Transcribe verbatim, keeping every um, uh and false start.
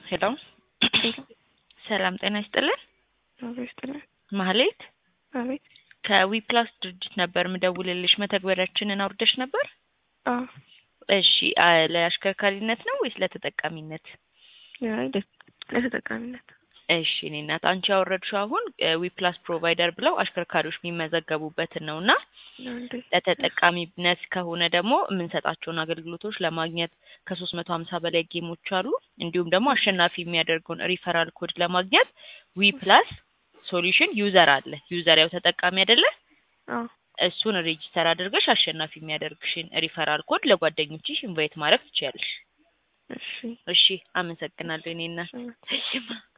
ሄሎ ሄሎ ሰላም ጤና ይስጥልን። አቤት ጥላ- ማህሌት አቤት ከዊፕላስ ድርጅት ነበር ምደውልልሽ። መተግበሪያችንን አውርደሽ ነበር? አዎ እሺ አ- ለአሽከርካሪነት ነው ወይስ ለተጠቃሚነት? ያይ ለተጠቃሚነት እሺ እኔ እናት አንቺ ያወረድሽው አሁን ዊፕላስ ፕሮቫይደር ብለው አሽከርካሪዎች የሚመዘገቡበትን ነውና ነው እንዴ? ለተጠቃሚነት ከሆነ ደግሞ የምንሰጣቸውን አገልግሎቶች ለማግኘት ከሶስት መቶ ሀምሳ በላይ ጌሞች አሉ። እንዲሁም ደግሞ አሸናፊ የሚያደርገውን ሪፈራል ኮድ ለማግኘት ዊፕላስ ሶሉሽን ዩዘር አለ። ዩዘር ያው ተጠቃሚ አይደለ? አዎ እሱን ሬጂስተር አድርገሽ አሸናፊ የሚያደርግሽን ሪፈራል ኮድ ለጓደኞችሽ ኢንቫይት ማድረግ ትችያለሽ። እሺ እሺ አመሰግናለሁ እኔ እናት። እሺ። እሺ